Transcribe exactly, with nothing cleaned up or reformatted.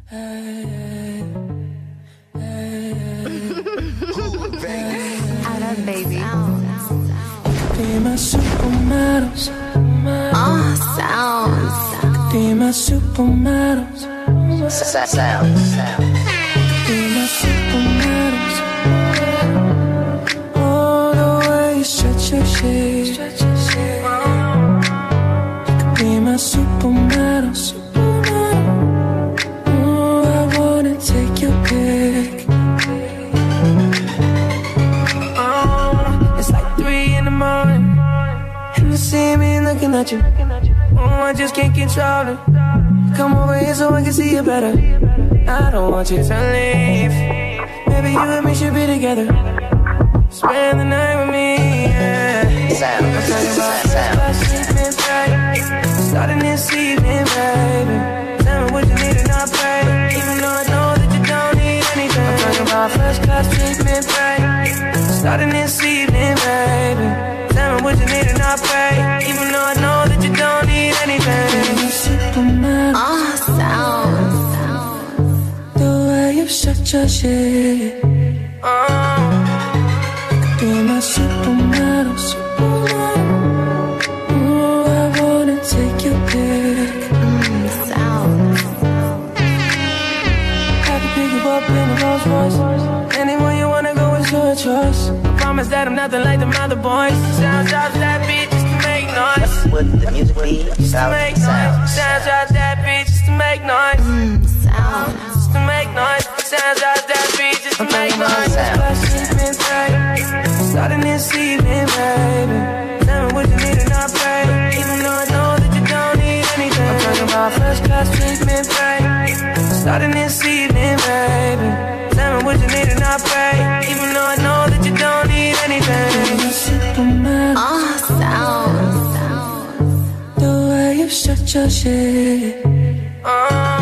Out of baby. Be my supermodels. Oh, sounds. Be my supermodels. Sounds. Be my supermodels. All the way you stretch your shit. You could be my supermodel. Supermodel. Ooh, I wanna take your pick. Oh, it's like three in the morning, and you see me looking at you. Oh, I just can't control it. Come over here so I can see you better. I don't want you to leave. Maybe you and me should be together. Spend the night with me, yeah. Sound. I'm talking about last evening, baby. Starting this evening, baby. Tell me what you need and I'll pay. Even though I know that you don't need anything. I'm talking about first class treatment, baby. Starting this evening, baby. Tell me what you need and I'll pay. Even though I know that you don't need anything. Superman. Oh, sounds. The way you shut your shit. Oh, be my supermodel, supermodel. Ooh, I wanna take your pick. Mm, sounds. Have to pick you up in a Rolls Royce. Anywhere you wanna go is your choice. I promise that I'm nothing like them other boys. Sounds out that beat just to make noise. What would the music be? Just to Sound. make noise. Sounds out that beat just to make noise. Mm, sounds. Just to make noise. Sounds out that beat just to make noise. Starting this evening, baby. Tell me what you need and I'll pay. Even though I know that you don't need anything. I'm talking about first class treatment, baby. Starting this evening, baby. Tell me what you need and I'll pay. Even though I know that you don't need anything. Superman. Oh, sounds. The way you shut your shit. Oh.